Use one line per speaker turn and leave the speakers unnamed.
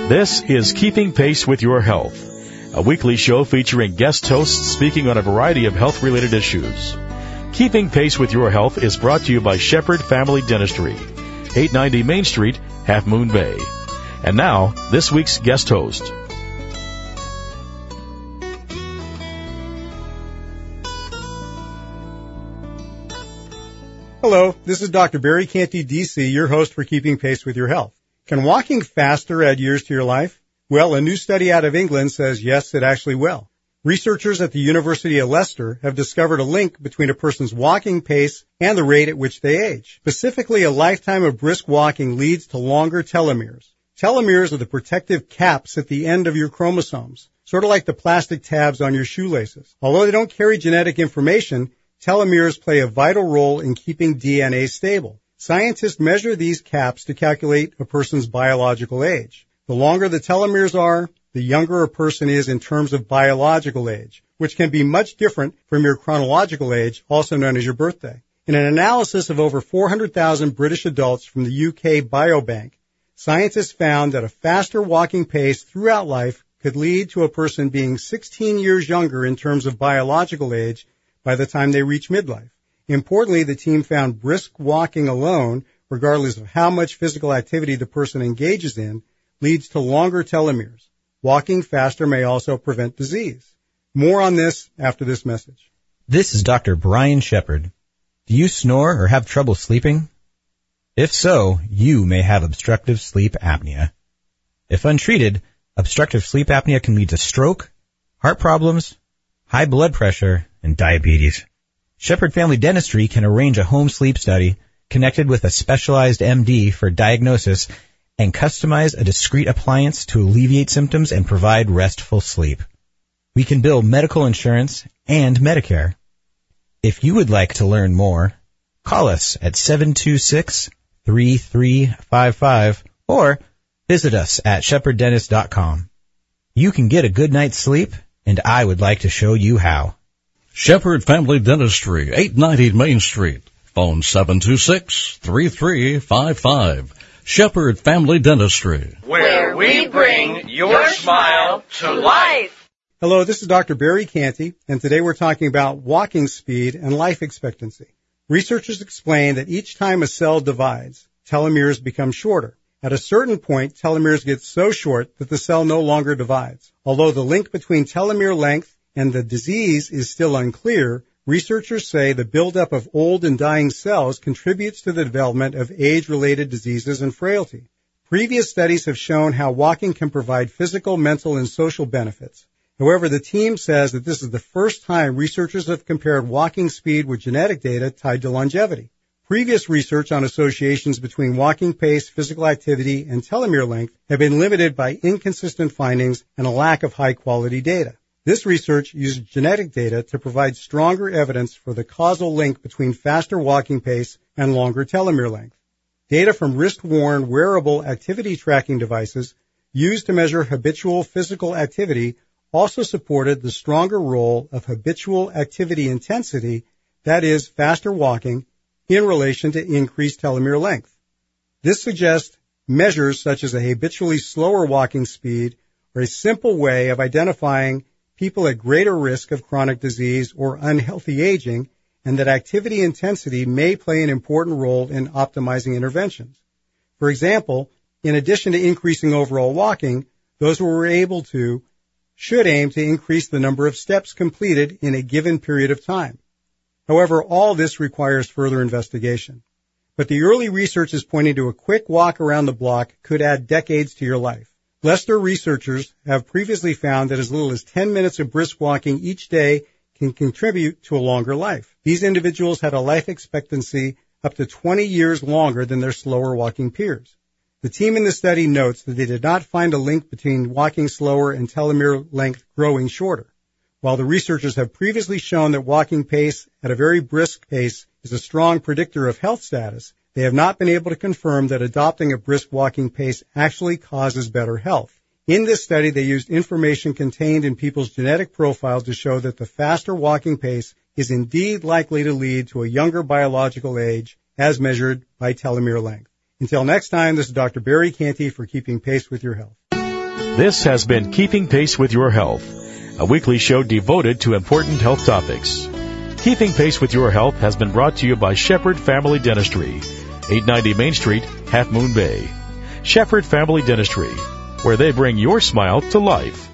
This is Keeping Pace with Your Health, a weekly show featuring guest hosts speaking on a variety of health-related issues. Keeping Pace with Your Health is brought to you by Shepherd Family Dentistry, 890 Main Street, Half Moon Bay. And now, this week's guest host.
Hello, this is Dr. Barry Canty, D.C., your host for Keeping Pace with Your Health. Can walking faster add years to your life? Well, a new study out of England says yes, it actually will. Researchers at the University of Leicester have discovered a link between a person's walking pace and the rate at which they age. Specifically, a lifetime of brisk walking leads to longer telomeres. Telomeres are the protective caps at the end of your chromosomes, sort of like the plastic tabs on your shoelaces. Although they don't carry genetic information, telomeres play a vital role in keeping DNA stable. Scientists measure these caps to calculate a person's biological age. The longer the telomeres are, the younger a person is in terms of biological age, which can be much different from your chronological age, also known as your birthday. In an analysis of over 400,000 British adults from the UK Biobank, scientists found that a faster walking pace throughout life could lead to a person being 16 years younger in terms of biological age by the time they reach midlife. Importantly, the team found brisk walking alone, regardless of how much physical activity the person engages in, leads to longer telomeres. Walking faster may also prevent disease. More on this after this message.
This is Dr. Brian Shepherd. Do you snore or have trouble sleeping? If so, you may have obstructive sleep apnea. If untreated, obstructive sleep apnea can lead to stroke, heart problems, high blood pressure, and diabetes. Shepherd Family Dentistry can arrange a home sleep study connected with a specialized MD for diagnosis and customize a discreet appliance to alleviate symptoms and provide restful sleep. We can bill medical insurance and Medicare. If you would like to learn more, call us at 726-3355 or visit us at shepherddentist.com. You can get a good night's sleep, and I would like to show you how.
Shepherd Family Dentistry, 890 Main Street. Phone 726-3355. Shepherd Family Dentistry,
where we bring your smile to life.
Hello, this is Dr. Barry Canty, and today we're talking about walking speed and life expectancy. Researchers explain that each time a cell divides, telomeres become shorter. At a certain point, telomeres get so short that the cell no longer divides. Although the link between telomere length and the disease is still unclear, researchers say the buildup of old and dying cells contributes to the development of age-related diseases and frailty. Previous studies have shown how walking can provide physical, mental, and social benefits. However, the team says that this is the first time researchers have compared walking speed with genetic data tied to longevity. Previous research on associations between walking pace, physical activity, and telomere length have been limited by inconsistent findings and a lack of high-quality data. This research used genetic data to provide stronger evidence for the causal link between faster walking pace and longer telomere length. Data from wrist-worn wearable activity tracking devices used to measure habitual physical activity also supported the stronger role of habitual activity intensity, that is, faster walking, in relation to increased telomere length. This suggests measures such as a habitually slower walking speed are a simple way of identifying people at greater risk of chronic disease or unhealthy aging, and that activity intensity may play an important role in optimizing interventions. For example, in addition to increasing overall walking, those who were able to should aim to increase the number of steps completed in a given period of time. However, all this requires further investigation. But the early research is pointing to a quick walk around the block could add decades to your life. Leicester researchers have previously found that as little as 10 minutes of brisk walking each day can contribute to a longer life. These individuals had a life expectancy up to 20 years longer than their slower walking peers. The team in the study notes that they did not find a link between walking slower and telomere length growing shorter. While the researchers have previously shown that walking pace at a very brisk pace is a strong predictor of health status, they have not been able to confirm that adopting a brisk walking pace actually causes better health. In this study, they used information contained in people's genetic profiles to show that the faster walking pace is indeed likely to lead to a younger biological age as measured by telomere length. Until next time, this is Dr. Barry Canty for Keeping Pace with Your Health.
This has been Keeping Pace with Your Health, a weekly show devoted to important health topics. Keeping Pace with Your Health has been brought to you by Shepherd Family Dentistry, 890 Main Street, Half Moon Bay. Shepherd Family Dentistry, where they bring your smile to life.